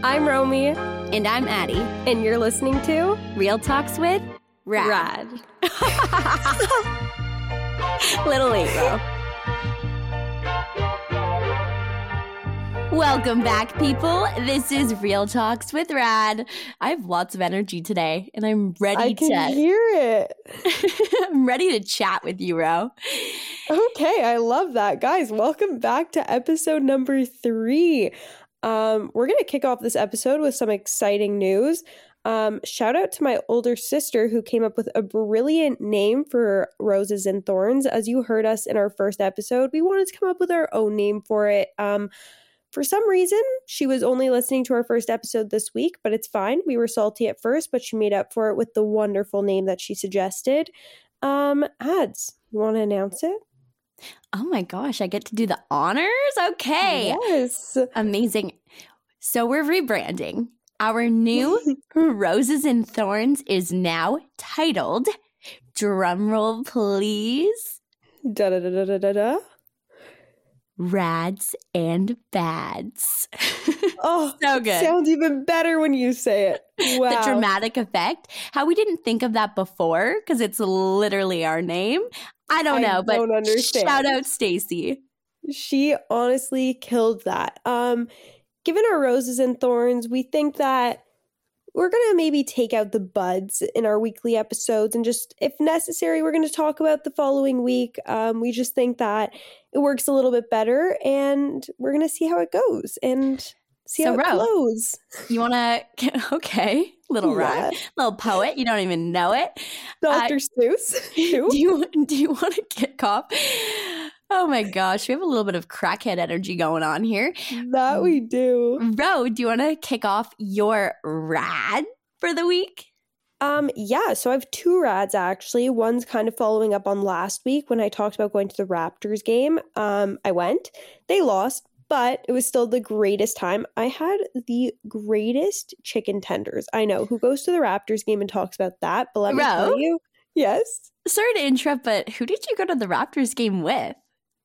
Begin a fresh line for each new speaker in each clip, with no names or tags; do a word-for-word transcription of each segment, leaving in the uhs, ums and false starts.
I'm Romy.
And I'm Addie.
And you're listening to
Real Talks with Rad.
Rad.
Little late, bro. Welcome back, people. This is Real Talks with Rad. I have lots of energy today, and I'm ready
I
to
can hear it.
I'm ready to chat with you, Ro.
Okay, I love that. Guys, welcome back to episode number three. Um, we're going to kick off this episode with some exciting news. Um, shout out to my older sister who came up with a brilliant name for Roses and Thorns. As you heard us in our first episode, we wanted to come up with our own name for it. Um, for some reason, she was only listening to our first episode this week, but it's fine. We were salty at first, but she made up for it with the wonderful name that she suggested. Um, Ads, you want to announce it?
Oh my gosh, I get to do the honors? Okay.
Yes.
Amazing. So we're rebranding. Our new Roses and Thorns is now titled, drumroll please,
Da da da da da da da.
Rads and Bads.
Oh,
so good.
Sounds even better when you say it. Wow.
The dramatic effect. How we didn't think of that before because it's literally our name. I don't know,
I
but
don't understand.
Shout out Stacy.
She honestly killed that. Um, given our Roses and Thorns, we think that we're going to maybe take out the buds in our weekly episodes and just, if necessary, we're going to talk about the following week. Um, we just think that it works a little bit better and we're going to see how it goes and see
so,
how it
Ro,
flows.
You want to, okay, little
Yeah.
rhyme, little poet, you don't even know it.
Doctor
Uh,
Seuss.
do you, do you want to kick off? Oh my gosh, we have a little bit of crackhead energy going on here.
That we do.
Ro, do you want to kick off your rad for the week?
Um, yeah, so I have two rads actually. One's kind of following up on last week when I talked about going to the Raptors game. Um, I went. They lost, but it was still the greatest time. I had the greatest chicken tenders. I know. Who goes to the Raptors game and talks about that? But let me
Ro?
tell you. Yes.
Sorry to interrupt, but who did you go to the Raptors game with?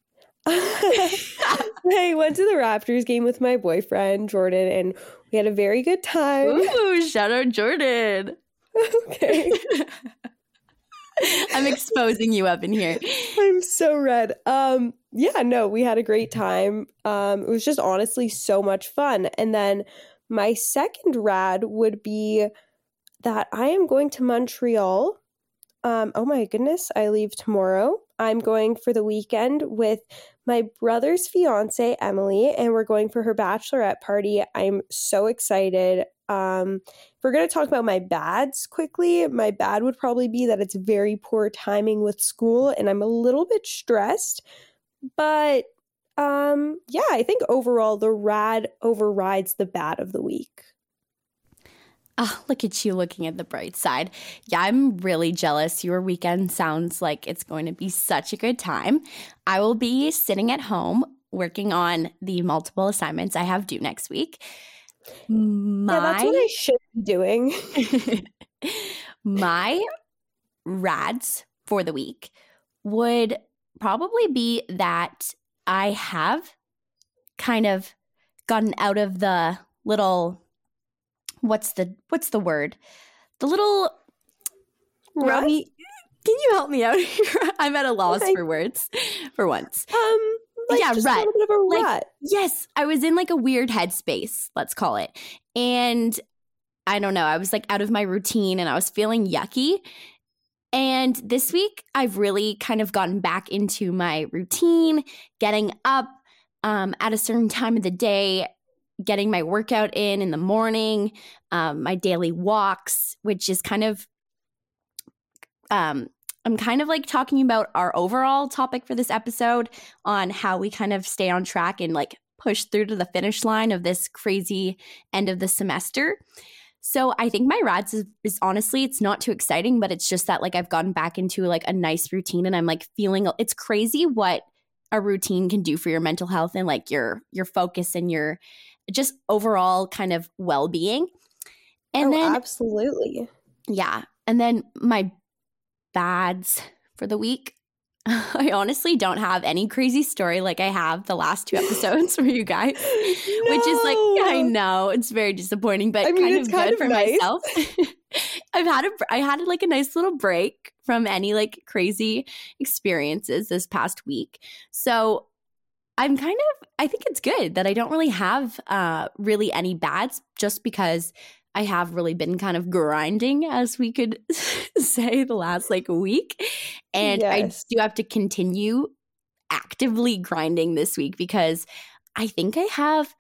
I went to the Raptors game with my boyfriend, Jordan, and we had a very good time.
Ooh, shout out Jordan.
Okay.
I'm exposing you up in here.
I'm so red. Um, yeah, no, we had a great time. Um, it was just honestly so much fun. And then my second rad would be that I am going to Montreal. Um, oh my goodness, I leave tomorrow. I'm going for the weekend with my brother's fiance, Emily, and we're going for her bachelorette party. I'm so excited. Um, if we're going to talk about my bads quickly, my bad would probably be that it's very poor timing with school and I'm a little bit stressed. But um, yeah, I think overall the rad overrides the bad of the week.
Oh, look at you looking at the bright side. Yeah, I'm really jealous. Your weekend sounds like it's going to be such a good time. I will be sitting at home working on the multiple assignments I have due next week. My,
yeah, that's what I should be doing.
My rads for the week would probably be that I have kind of gotten out of the little... What's the what's the word? The little Romy, can you help me out here? I'm at a loss
Okay.
for words for once.
Um, like
Yeah,
just
rut.
a little bit of a
Like,
rut.
yes, I was in like a weird headspace, let's call it. And I don't know, I was like out of my routine and I was feeling yucky. And this week I've really kind of gotten back into my routine, getting up um, at a certain time of the day, getting my workout in in the morning, um, my daily walks, which is kind of, um, I'm kind of like talking about our overall topic for this episode on how we kind of stay on track and like push through to the finish line of this crazy end of the semester. So I think my rads is, is honestly, it's not too exciting, but it's just that like I've gotten back into like a nice routine and I'm like feeling, it's crazy what a routine can do for your mental health and like your your focus and your just overall kind of well-being. And
oh,
then
absolutely.
yeah. And then my bads for the week. I honestly don't have any crazy story like I have the last two episodes for you guys,
No.
which is like, I know it's very disappointing, but
I mean,
kind
it's
of
kind
good
of
for
nice.
myself. I've had a, I had like a nice little break from any like crazy experiences this past week. So I'm kind of, I think it's good that I don't really have uh, really any bads just because I have really been kind of grinding, as we could say, the last like week. And
Yes.
I do have to continue actively grinding this week because I think I have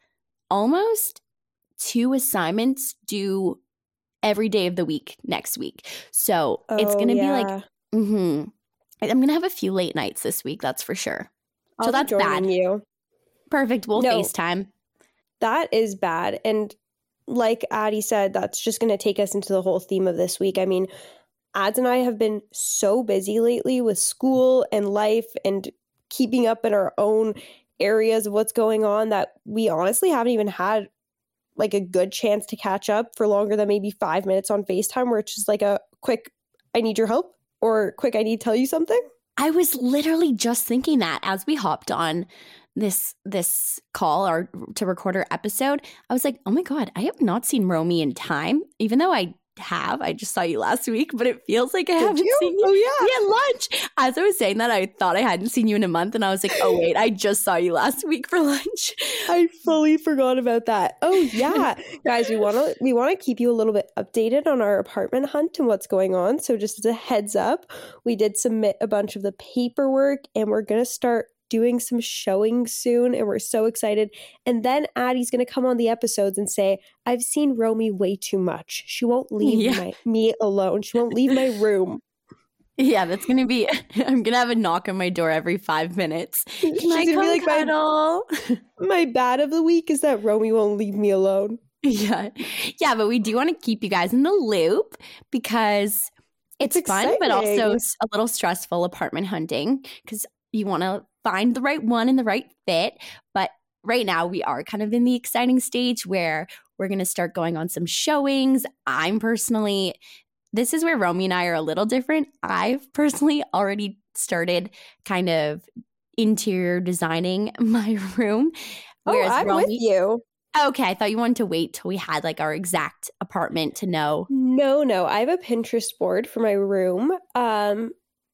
almost two assignments due every day of the week next week. So
Oh,
it's going to
yeah.
be like, mm-hmm. I'm going to have a few late nights this week, that's for sure.
I'll
So
be
that's
joining
bad.
you.
Perfect. We'll
No.
FaceTime.
That is bad. And like Addie said, that's just going to take us into the whole theme of this week. I mean, Ads and I have been so busy lately with school and life and keeping up in our own areas of what's going on that we honestly haven't even had like a good chance to catch up for longer than maybe five minutes on FaceTime, where it's just like a quick, I need your help, or quick, I need to tell you something.
I was literally just thinking that as we hopped on this this call or to record our episode, I was like, oh my God, I have not seen Romy in time, even though I have. I just saw you last week, but it feels like I
Did
haven't
you?
seen you.
Oh, yeah.
We had lunch. As I was saying that, I thought I hadn't seen you in a month, and I was like, oh wait, I just saw you last week for lunch.
I fully forgot about that. Oh yeah. Guys, we want to we want to keep you a little bit updated on our apartment hunt and what's going on. So just as a heads up, we did submit a bunch of the paperwork and we're going to start doing some showing soon, and we're so excited. And then Addie's going to come on the episodes and say, I've seen Romy way too much. She won't leave
Yeah.
my, me alone. She won't leave my room.
Yeah, that's gonna be. I'm gonna have a knock on my door every five minutes. Can
She's
I
gonna
come
be like, my,
cuddle?
my bad of the week is that Romy won't leave me alone.
Yeah, yeah, but we do want to keep you guys in the loop because it's,
It's
fun, but also
exciting.
s- a little stressful apartment hunting because you want to find the right one and the right fit. But right now, we are kind of in the exciting stage where we're going to start going on some showings. I'm personally, this is where Romy and I are a little different. I've personally already started kind of interior designing my room.
Oh,
Whereas
I'm
Romy,
with you.
Okay, I thought you wanted to wait till we had like our exact apartment to know.
No, no. I have a Pinterest board for my room. Um,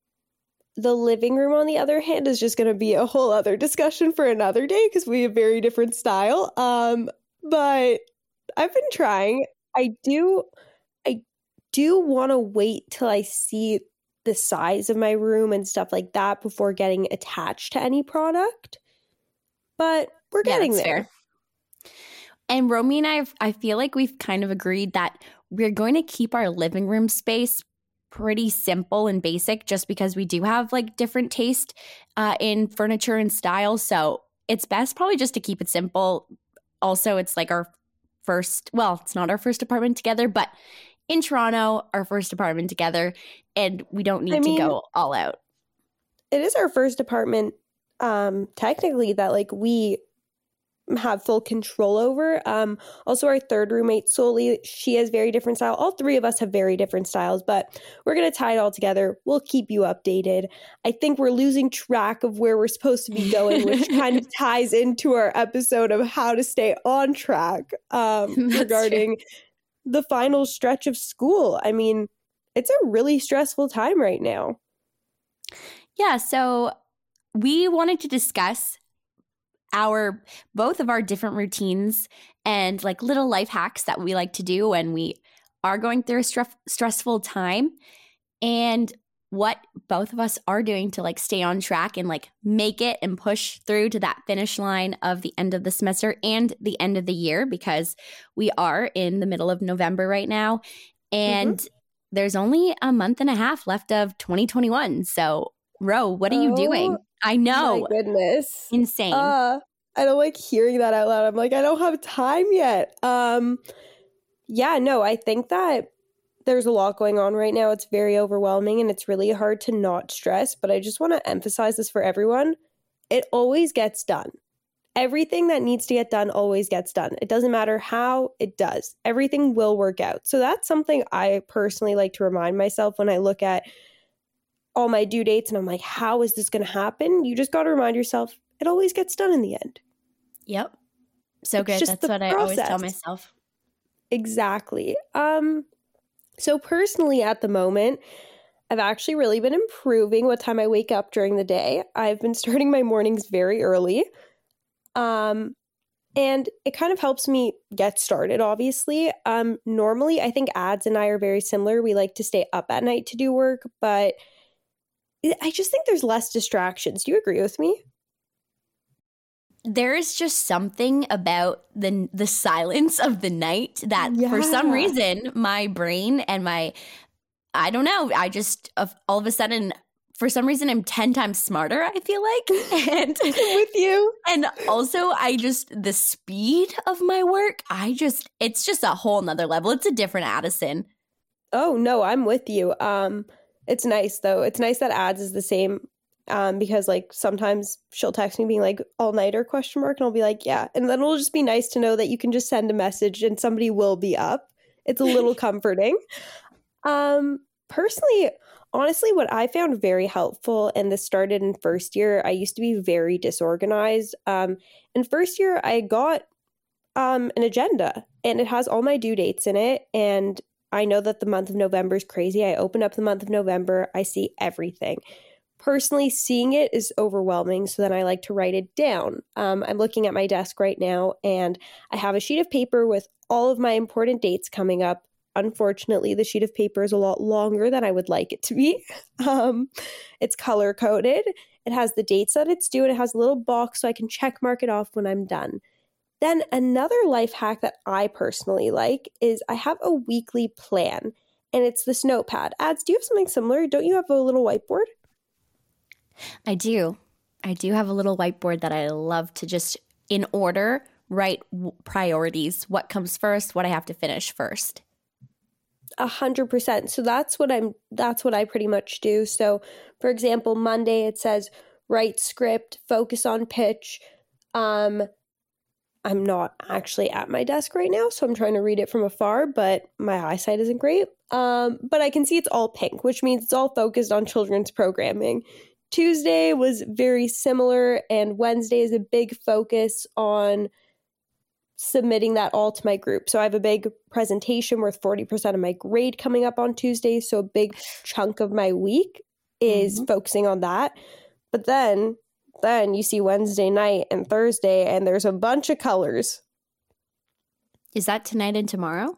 the living room, on the other hand, is just going to be a whole other discussion for another day because we have very different style. Um, but I've been trying. I do, I do want to wait till I see the size of my room and stuff like that before getting attached to any product. But we're
Yeah,
getting
that's
there.
fair. And Romy and I, I feel like we've kind of agreed that we're going to keep our living room space pretty simple and basic just because we do have like different taste uh, in furniture and style. So it's best probably just to keep it simple. Also, it's like our first, well, it's not our first apartment together, but in Toronto, our first apartment together, and we don't need
I mean,
to go all out.
It is our first apartment, um, technically, that like we have full control over. Um, also, our third roommate, Soli, she has very different style. All three of us have very different styles, but we're going to tie it all together. We'll keep you updated. I think we're losing track of where we're supposed to be going, which kind of ties into our episode of how to stay on track um,
That's
regarding the final stretch of school. I mean, it's a really stressful time right now.
Yeah, so we wanted to discuss our both of our different routines and like little life hacks that we like to do when we are going through a stref- stressful time, and what both of us are doing to like stay on track and like make it and push through to that finish line of the end of the semester and the end of the year, because we are in the middle of November right now, and mm-hmm. there's only a month and a half left of twenty twenty-one. So Ro, what are
oh,
you doing? I know.
My goodness.
Insane.
Uh, I don't like hearing that out loud. I'm like, I don't have time yet. Um, yeah, no, I think that there's a lot going on right now. It's very overwhelming and it's really hard to not stress. But I just want to emphasize this for everyone. It always gets done. Everything that needs to get done always gets done. It doesn't matter how, it does. Everything will work out. So that's something I personally like to remind myself when I look at all my due dates and I'm like, how is this going to happen? You just got to remind yourself it always gets done in the end.
Yep. So
It's
good.
just
That's
the
what I always tell
process.
myself.
Exactly. Um, so personally at the moment, I've actually really been improving what time I wake up during the day. I've been starting my mornings very early. Um, and it kind of helps me get started, obviously. Um, normally, I think Ads and I are very similar. We like to stay up at night to do work, but I just think there's less distractions. Do you agree with me?
There is just something about the the silence of the night that for some
Yeah.
reason my brain and my I don't know, I just of all of a sudden for some reason I'm ten times smarter, I feel like. And
I'm with you.
and also I just the speed of my work, I just it's just a whole nother level. It's a different Addison.
Oh, no, I'm with you. Um, it's nice, though. It's nice that Ads is the same. Um, because like sometimes she'll text me being like all nighter question mark and I'll be like, yeah. And then it'll just be nice to know that you can just send a message and somebody will be up. It's a little comforting. Um, personally, honestly, what I found very helpful, and this started in first year, I used to be very disorganized. Um, in first year, I got um an agenda and it has all my due dates in it. And I know that the month of November is crazy. I open up the month of November, I see everything. Personally, seeing it is overwhelming, so then I like to write it down. Um, I'm looking at my desk right now, and I have a sheet of paper with all of my important dates coming up. Unfortunately, the sheet of paper is a lot longer than I would like it to be. Um, it's color-coded. It has the dates that it's due, and it has a little box so I can check mark it off when I'm done. Then another life hack that I personally like is I have a weekly plan, and it's this notepad. Ads, do you have something similar? Don't you have a little whiteboard?
I do. I do have a little whiteboard that I love to just, in order, write w- priorities. What comes first, what I have to finish first.
A hundred percent. So that's what I'm, that's what I pretty much do. So for example, Monday it says write script, focus on pitch. Um, I'm not actually at my desk right now, so I'm trying to read it from afar, but my eyesight isn't great. Um, but I can see it's all pink, which means it's all focused on children's programming. Tuesday was very similar, and Wednesday is a big focus on submitting that all to my group. So I have a big presentation worth forty percent of my grade coming up on Tuesday, so a big chunk of my week is mm-hmm. focusing on that. But then, then you see Wednesday night and Thursday, and there's a bunch of colors.
Is that tonight and tomorrow?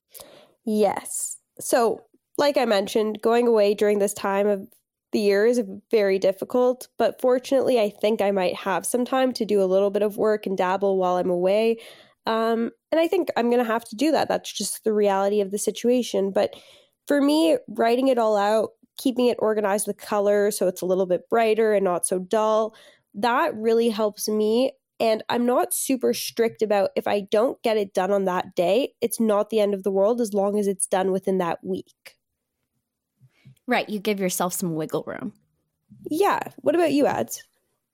Yes. So, like I mentioned, going away during this time of the year is very difficult, but fortunately, I think I might have some time to do a little bit of work and dabble while I'm away. Um, and I think I'm going to have to do that. That's just the reality of the situation. But for me, writing it all out, keeping it organized with color so it's a little bit brighter and not so dull, that really helps me. And I'm not super strict about if I don't get it done on that day, it's not the end of the world as long as it's done within that week.
Right. You give yourself some wiggle room.
Yeah. What about you, Ads?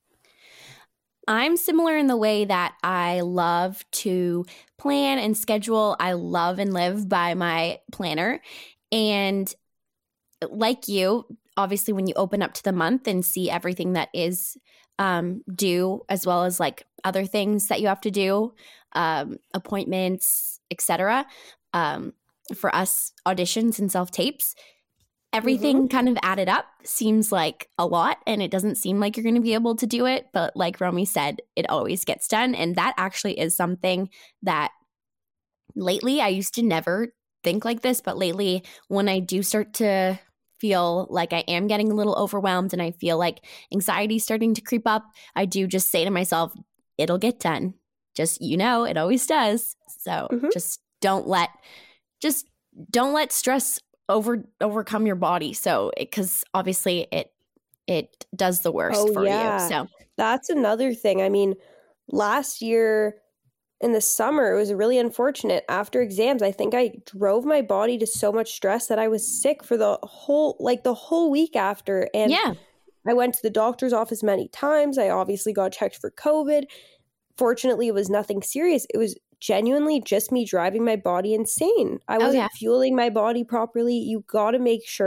I'm similar in the way that I love to plan and schedule. I love and live by my planner. And like you, obviously, when you open up to the month and see everything that is um, due, as well as like other things that you have to do, um, appointments, et cetera, um, for us, auditions and self-tapes, everything mm-hmm. kind of added up seems like a lot, and it doesn't seem like you're going to be able to do it. But like Romy said, it always gets done. And that actually is something that lately I used to never think like this. But lately, when I do start to feel like I am getting a little overwhelmed and I feel like anxiety is starting to creep up, I do just say to myself, it'll get done. Just, you know, it always does. So mm-hmm. just don't let, just don't let stress over overcome your body. So, because obviously it it does the worst
oh,
for
yeah.
you. So
that's another thing. I mean, last year in the summer, it was really unfortunate. After exams, I think I drove my body to so much stress that I was sick for the whole, like the whole week after. And
yeah.
I went to the doctor's office many times. I obviously got checked for COVID. Fortunately, it was nothing serious. It was genuinely just me driving my body insane. I wasn't oh, yeah. fueling my body properly. You got to make sure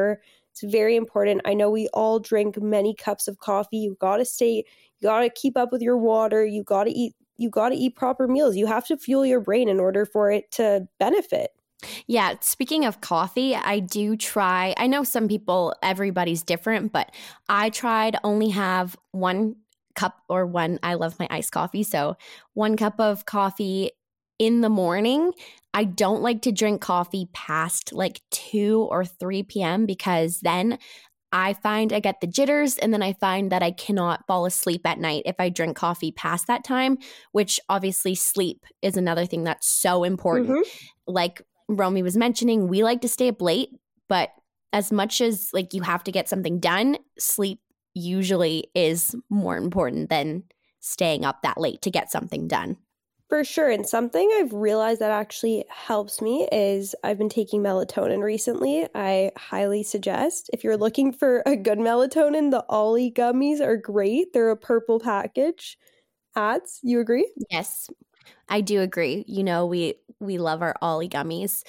It's very important. I know we all drink many cups of coffee. You got to stay, you got to keep up with your water. You got to eat, you got to eat proper meals. You have to fuel your brain in order for it to benefit.
Yeah, speaking of coffee, I do try, I know some people, everybody's different, but I try to only have one cup or one, I love my iced coffee, so one cup of coffee in the morning. I don't like to drink coffee past like two or three p.m. because then I find I get the jitters, and then I find that I cannot fall asleep at night if I drink coffee past that time, which obviously sleep is another thing that's so important. Mm-hmm. Like Romy was mentioning, we like to stay up late, but as much as like you have to get something done, sleep usually is more important than staying up that late to get something done.
For sure. And something I've realized that actually helps me is I've been taking melatonin recently. I highly suggest, if you're looking for a good melatonin, the Ollie gummies are great. They're a purple package. Ads, you agree?
Yes, I do agree. You know, we we love our Ollie gummies.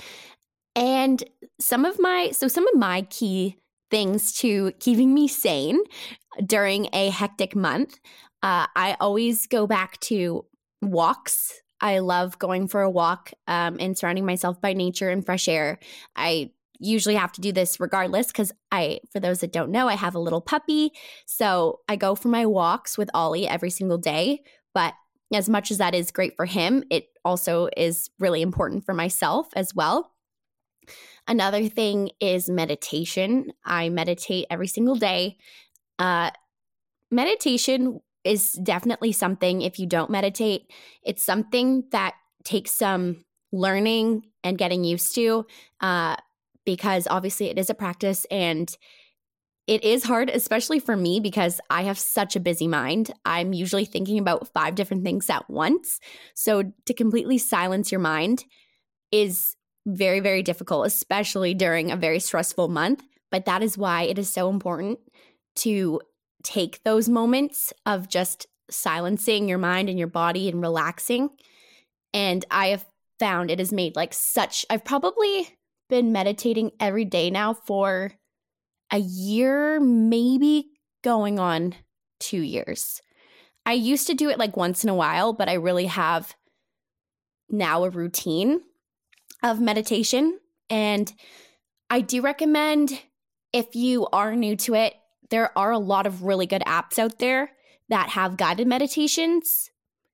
And some of my, so some of my key things to keeping me sane during a hectic month, uh, I always go back to walks. I love going for a walk um, and surrounding myself by nature and fresh air. I usually have to do this regardless because I, for those that don't know, I have a little puppy. So I go for my walks with Ollie every single day. But as much as that is great for him, it also is really important for myself as well. Another thing is meditation. I meditate every single day. Uh, meditation is definitely something, if you don't meditate, it's something that takes some learning and getting used to uh, because obviously it is a practice and it is hard, especially for me because I have such a busy mind. I'm usually thinking about five different things at once. So to completely silence your mind is very, very difficult, especially during a very stressful month. But that is why it is so important to take those moments of just silencing your mind and your body and relaxing. And I have found it has made like such, I've probably been meditating every day now for a year, maybe going on two years. I used to do it like once in a while, but I really have now a routine of meditation. And I do recommend, if you are new to it, there are a lot of really good apps out there that have guided meditations.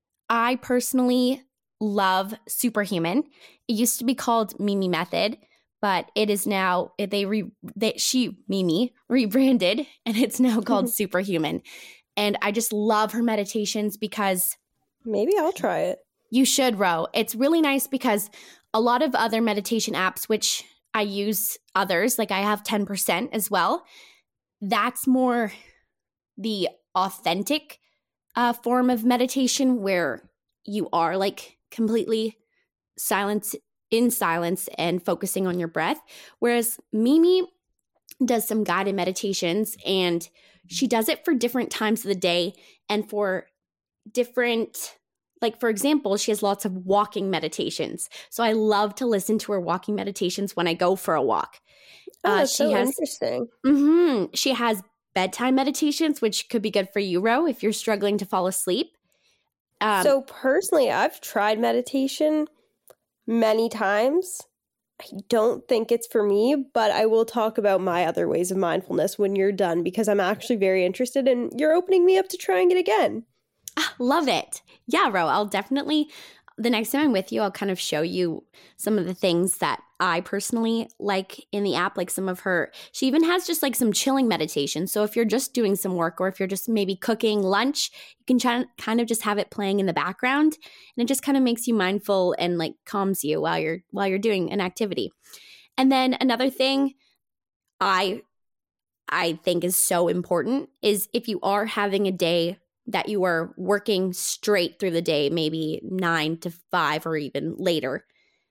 I personally love Superhuman. It used to be called Mimi Method, but it is now, they re, they, she, Mimi, rebranded, and it's now called Superhuman. And I just love her meditations because...
Maybe I'll try it.
You should, Ro. It's really nice because a lot of other meditation apps, which I use others, like I have ten percent as well, that's more the authentic uh, form of meditation where you are like completely silent, in silence and focusing on your breath. Whereas Mimi does some guided meditations and she does it for different times of the day and for different, like for example, she has lots of walking meditations. So I love to listen to her walking meditations when I go for a walk.
Oh, that's
uh, she
so
has,
interesting.
Mm-hmm, she has bedtime meditations, which could be good for you, Ro, if you're struggling to fall asleep. Um,
so personally, I've tried meditation many times. I don't think it's for me, but I will talk about my other ways of mindfulness when you're done because I'm actually very interested and you're opening me up to trying it again.
Love it. Yeah, Ro, I'll definitely, the next time I'm with you, I'll kind of show you some of the things that I personally like in the app, like some of her, she even has just like some chilling meditation. So if you're just doing some work or if you're just maybe cooking lunch, you can try, kind of just have it playing in the background and it just kind of makes you mindful and like calms you while you're, while you're doing an activity. And then another thing I, I think is so important is if you are having a day that you are working straight through the day, maybe nine to five or even later,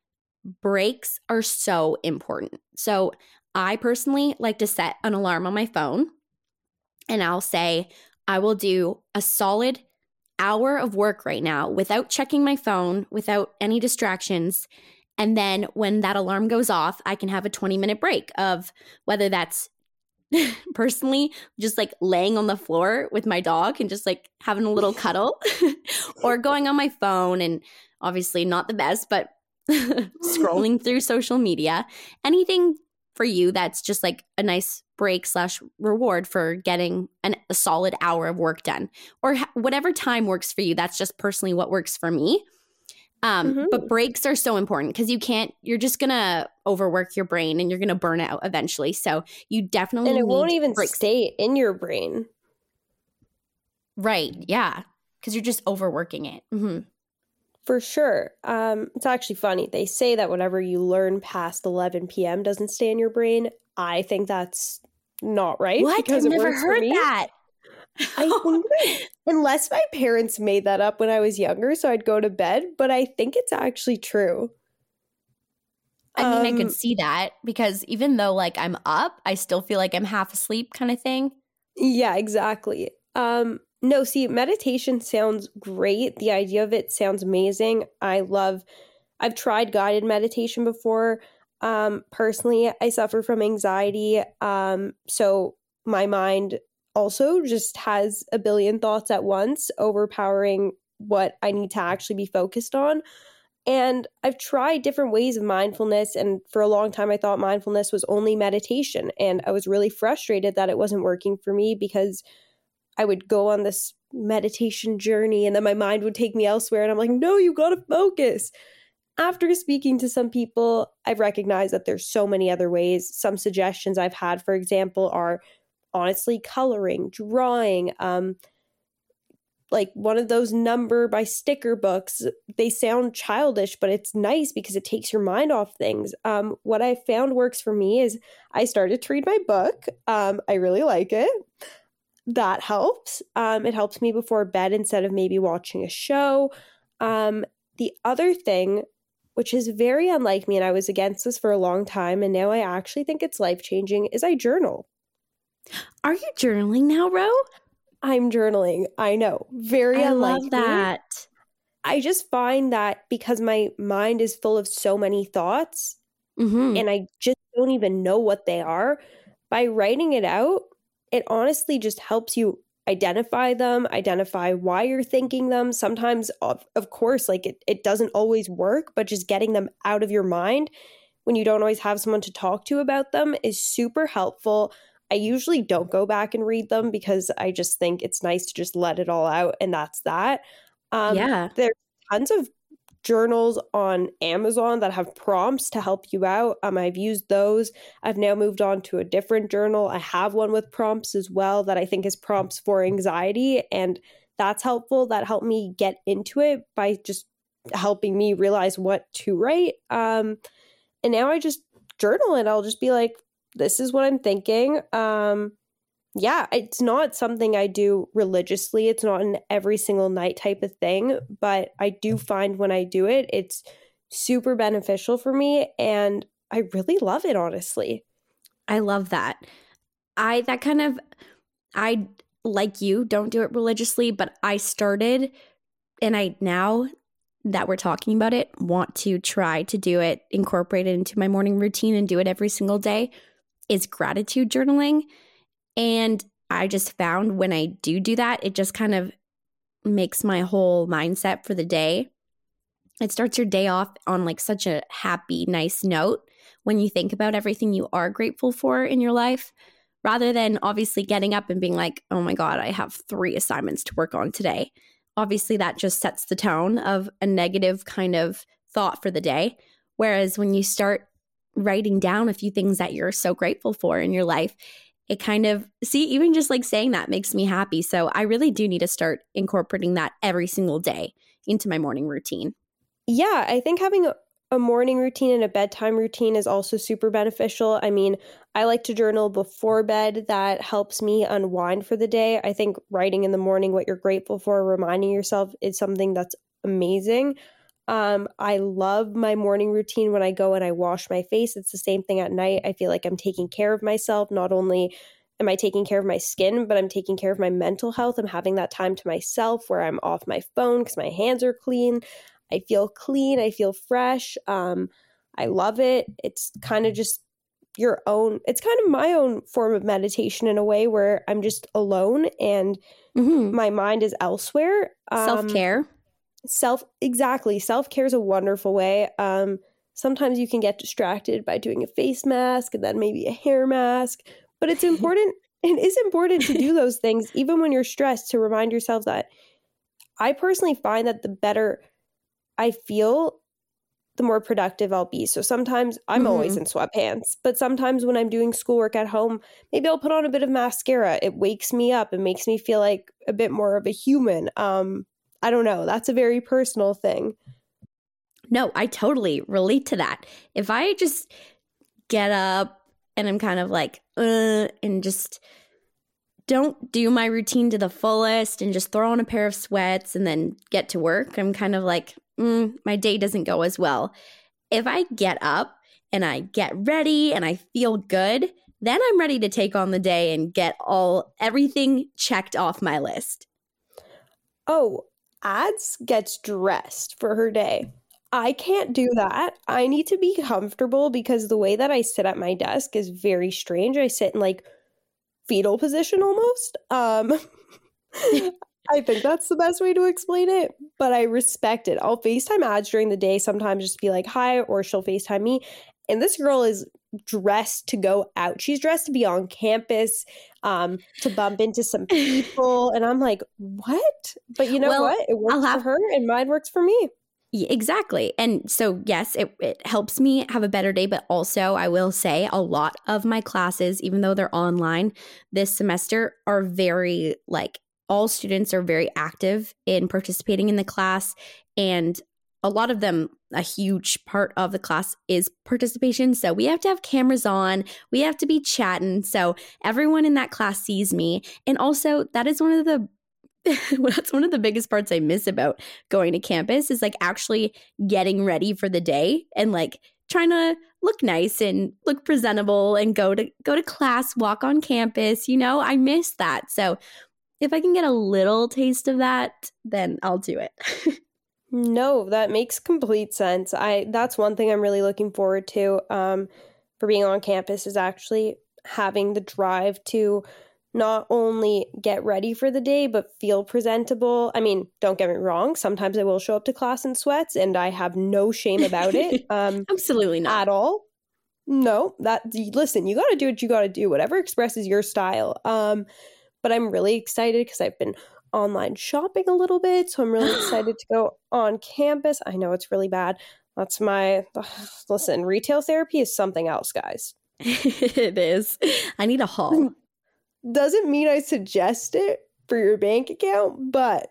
breaks are so important. So I personally like to set an alarm on my phone and I'll say, I will do a solid hour of work right now without checking my phone, without any distractions. And then when that alarm goes off, I can have a twenty minute break of whether that's personally, just like laying on the floor with my dog and just like having a little cuddle or going on my phone and obviously not the best, but scrolling through social media. Anything for you that's just like a nice break slash reward for getting an, a solid hour of work done or ha- whatever time works for you. That's just personally what works for me. Um,
Mhm.
But breaks are so important because you can't, you're just going to overwork your brain and you're going to burn out eventually. So you definitely
And it
need
won't even
breaks.
stay in your brain.
Right. Yeah. Because you're just overworking it. Mm-hmm.
For sure. Um, it's actually funny. They say that whatever you learn past eleven p.m. doesn't stay in your brain. I think that's not right.
What?
Because
I've
it
never
works for
heard
me.
that.
I think that, unless my parents made that up when I was younger, so I'd go to bed, but I think it's actually true.
I mean, I
Um,
could see that because even though like I'm up, I still feel like I'm half asleep kind of thing.
Yeah, exactly. Um, no, see, meditation sounds great. The idea of it sounds amazing. I love, I've tried guided meditation before. Um, personally, I suffer from anxiety. Um, so my mind also just has a billion thoughts at once, overpowering what I need to actually be focused on. And I've tried different ways of mindfulness. And for a long time, I thought mindfulness was only meditation. And I was really frustrated that it wasn't working for me because I would go on this meditation journey and then my mind would take me elsewhere. And I'm like, no, you got to focus. After speaking to some people, I've recognized that there's so many other ways. Some suggestions I've had, for example, are honestly coloring, drawing, um, like one of those number by sticker books. They sound childish, but it's nice because it takes your mind off things. Um, what I found works for me is I started to read my book. Um, I really like it. That helps. Um, it helps me before bed instead of maybe watching a show. Um, the other thing, which is very unlike me, and I was against this for a long time, and now I actually think it's life-changing, is I journal.
Are you journaling now, Ro?
I'm journaling. I know. Very
I
unlike
love that.
me. I just find that because my mind is full of so many thoughts
Mm-hmm.
and I just don't even know what they are, by writing it out, it honestly just helps you identify them, identify why you're thinking them. Sometimes, of, of course, like it, it doesn't always work, but just getting them out of your mind when you don't always have someone to talk to about them is super helpful. I usually don't go back and read them because I just think it's nice to just let it all out, and that's that. Um,
Yeah.
There's tons of journals on Amazon that have prompts to help you out. Um, I've used those. I've now moved on to a different journal. I have one with prompts as well that I think is prompts for anxiety, and that's helpful. That helped me get into it by just helping me realize what to write. Um, and now I just journal and I'll just be like, this is what I'm thinking. Um, yeah, it's not something I do religiously. It's not an every single night type of thing, but I do find when I do it, it's super beneficial for me, and I really love it, honestly.
I love that. I, that kind of, I, like you, don't do it religiously, but I started, and I now that we're talking about it, want to try to do it, incorporate it into my morning routine and do it every single day, is gratitude journaling. And I just found when I do do that, it just kind of makes my whole mindset for the day. It starts your day off on like such a happy, nice note when you think about everything you are grateful for in your life, rather than obviously getting up and being like, oh my God, I have three assignments to work on today. Obviously, that just sets the tone of a negative kind of thought for the day. Whereas when you start writing down a few things that you're so grateful for in your life, it kind of, see, even just like saying that makes me happy. So I really do need to start incorporating that every single day into my morning routine.
Yeah, I think having a, a morning routine and a bedtime routine is also super beneficial. I mean, I like to journal before bed. That helps me unwind for the day. I think writing in the morning what you're grateful for, reminding yourself, is something that's amazing. Um, I love my morning routine when I go and I wash my face. It's the same thing at night. I feel like I'm taking care of myself. Not only am I taking care of my skin, but I'm taking care of my mental health. I'm having that time to myself where I'm off my phone because my hands are clean. I feel clean. I feel fresh. Um, I love it. It's kind of just your own, it's kind of my own form of meditation in a way where I'm just alone and mm-hmm. my mind is elsewhere.
Um, self-care.
Self, exactly. Self-care is a wonderful way. Um, sometimes you can get distracted by doing a face mask and then maybe a hair mask, but it's important. It is important to do those things, even when you're stressed, to remind yourself that I personally find that the better I feel, the more productive I'll be. So sometimes I'm mm-hmm. always in sweatpants, but sometimes when I'm doing schoolwork at home, maybe I'll put on a bit of mascara. It wakes me up. It makes me feel like a bit more of a human. Um, I don't know. That's a very personal thing.
No, I totally relate to that. If I just get up and I'm kind of like, uh, and just don't do my routine to the fullest and just throw on a pair of sweats and then get to work, I'm kind of like, mm, my day doesn't go as well. If I get up and I get ready and I feel good, then I'm ready to take on the day and get all everything checked off my list.
Oh, Ads gets dressed for her day. I can't do that. I need to be comfortable because the way that I sit at my desk is very strange. I sit in like fetal position almost. Um, I think that's the best way to explain it, but I respect it. I'll FaceTime Ads during the day, sometimes just be like, hi, or she'll FaceTime me. And this girl is dressed to go out. She's dressed to be on campus, um, to bump into some people. And I'm like, what? But you know well, what? It works I'll have- for her and mine works for me.
Yeah, exactly. And so, yes, it, it helps me have a better day. But also, I will say a lot of my classes, even though they're online this semester, are very like all students are very active in participating in the class. And a lot of them, a huge part of the class is participation. So we have to have cameras on. We have to be chatting. So everyone in that class sees me. And also, that is one of the that's one of the biggest parts I miss about going to campus is like actually getting ready for the day and like trying to look nice and look presentable and go to go to class, walk on campus. You know, I miss that. So if I can get a little taste of that, then I'll do it.
No, that makes complete sense. I that's one thing I'm really looking forward to um, for being on campus is actually having the drive to not only get ready for the day, but feel presentable. I mean, don't get me wrong. Sometimes I will show up to class in sweats and I have no shame about it. Um,
Absolutely not.
At all. No, that listen, you got to do what you got to do, whatever expresses your style. Um, but I'm really excited because I've been online shopping a little bit. So I'm really excited to go on campus. I know it's really bad. That's my, listen, retail therapy is something else, guys.
It is. I need a haul.
Doesn't mean I suggest it for your bank account, but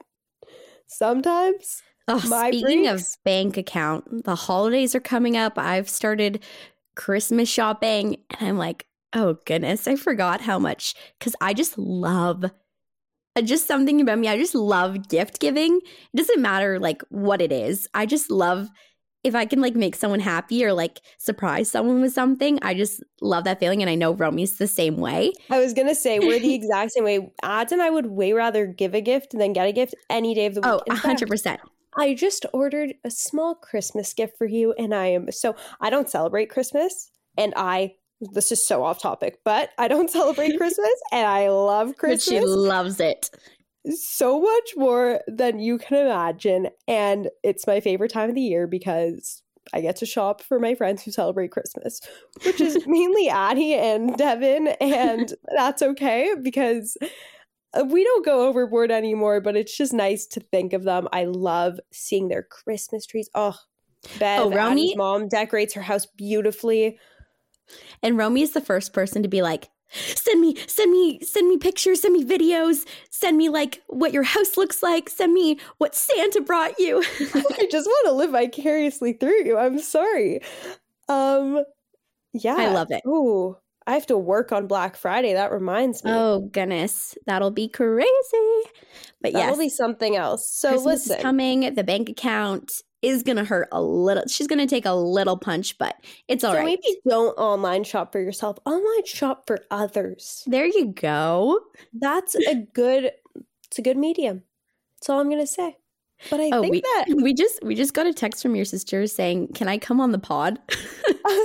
sometimes
oh,
my
speaking
breaks-
of bank account, the holidays are coming up. I've started Christmas shopping and I'm like, oh goodness, I forgot how much, because I just love, just something about me, I just love gift giving. It doesn't matter like what it is. I just love if I can like make someone happy or like surprise someone with something. I just love that feeling. And I know Romy's the same way.
I was going to say, we're the exact same way. Ads and I would way rather give a gift than get a gift any day of the week.
Oh, one hundred percent.
I just ordered a small Christmas gift for you. And I am so, I don't celebrate Christmas. And I, this is so off topic, but I don't celebrate Christmas. And I love Christmas.
But she loves it.
So much more than you can imagine. And it's my favorite time of the year because I get to shop for my friends who celebrate Christmas, which is mainly Addie and Devin. And that's okay because we don't go overboard anymore, but it's just nice to think of them. I love seeing their Christmas trees. Oh, Bev, oh, Romy, Addie's mom decorates her house beautifully.
And Romy is the first person to be like, Send me, send me, send me pictures, send me videos, send me like what your house looks like, send me what Santa brought you.
I just want to live vicariously through you. I'm sorry. Um, yeah.
I love it.
Ooh, I have to work on Black Friday. That reminds me.
Oh, goodness. That'll be crazy. But yes.
That'll be something else. So
Christmas
listen.
is coming. The bank account is going to hurt a little. She's going to take a little punch, but it's all
so
right.
So maybe don't online shop for yourself. Online shop for others.
There you go.
That's a good, it's a good medium. That's all I'm going to say. But I
oh,
think
we,
that
we just we just got a text from your sister saying, "Can I come on the pod?"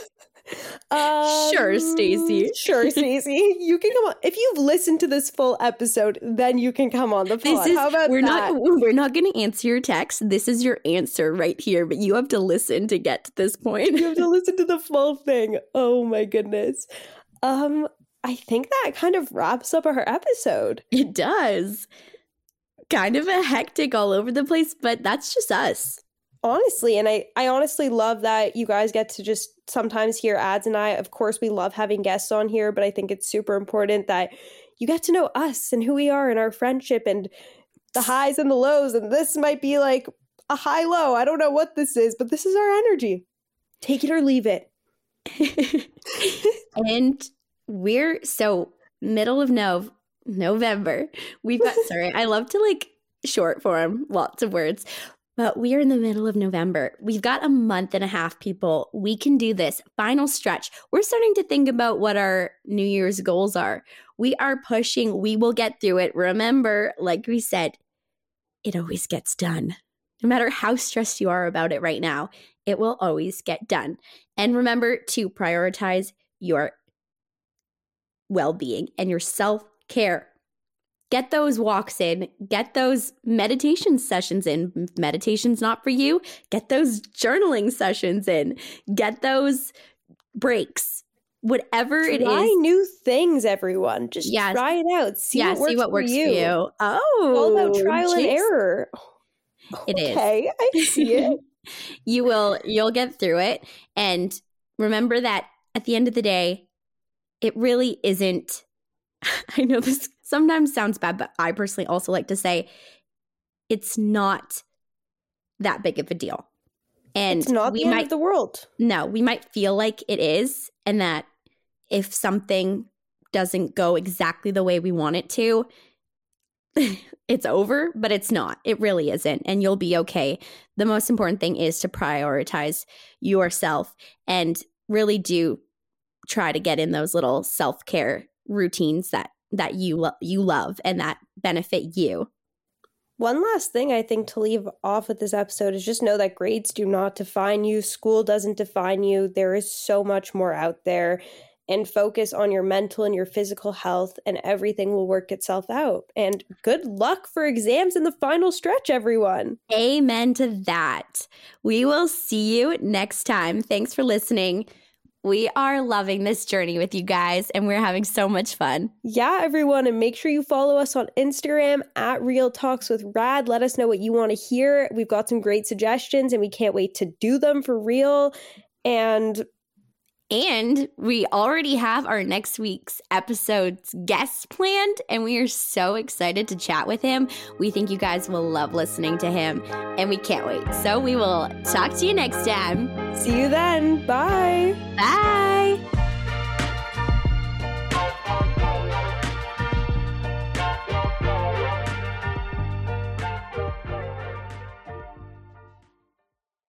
Um,
Sure, Stacey.
Sure, Stacey. You can come on. If you've listened to this full episode, then you can come on the pod.
This is,
How about
we're
that?
not we're not going to answer your text. This is your answer right here, but you have to listen to get to this point.
You have to listen to the full thing. Oh my goodness. Um, I think that kind of wraps up our episode.
It does. Kind of a hectic all over the place, but that's just us.
Honestly, and I, I honestly love that you guys get to just sometimes hear Ads and I. Of course, we love having guests on here, but I think it's super important that you get to know us and who we are and our friendship and the highs and the lows. And this might be like a high low. I don't know what this is, but this is our energy. Take it or leave it.
And we're so middle of Nov November. We've got, sorry, I love to like short form, lots of words. But we are in the middle of November. We've got a month and a half, people. We can do this. Final stretch. We're starting to think about what our New Year's goals are. We are pushing. We will get through it. Remember, like we said, it always gets done. No matter how stressed you are about it right now, it will always get done. And remember to prioritize your well-being and your self-care. Get those walks in, get those meditation sessions in. If meditation's not for you, get those journaling sessions in. Get those breaks. Whatever
try
it is.
Try new things, everyone. Just
yes.
try it out. See,
yeah,
what, works
see what works
for you.
For you. Oh.
All about trial and error.
It is.
Okay, I see it.
You will, you'll get through it. And remember that at the end of the day, it really isn't, I know this sometimes sounds bad, but I personally also like to say it's not that big of a deal. And
it's not
we
the end
might,
of the world.
No, we might feel like it is, and that if something doesn't go exactly the way we want it to, it's over, but it's not. It really isn't, and you'll be okay. The most important thing is to prioritize yourself and really do try to get in those little self-care routines that that you lo- you love and that benefit you.
One last thing I think to leave off with this episode is just know that grades do not define you. School doesn't define you. There is so much more out there, and focus on your mental and your physical health, and everything will work itself out. And good luck for exams in the final stretch, everyone.
Amen to that. We will see you next time. Thanks for listening. We are loving this journey with you guys, and we're having so much fun.
Yeah, everyone, and make sure you follow us on Instagram at Real Talks with Rad. Let us know what you want to hear. We've got some great suggestions, and we can't wait to do them for real. And
and we already have our next week's episode's guest planned, and we are so excited to chat with him. We think you guys will love listening to him, and we can't wait. So we will talk to you next time.
See you then. Bye.
Bye.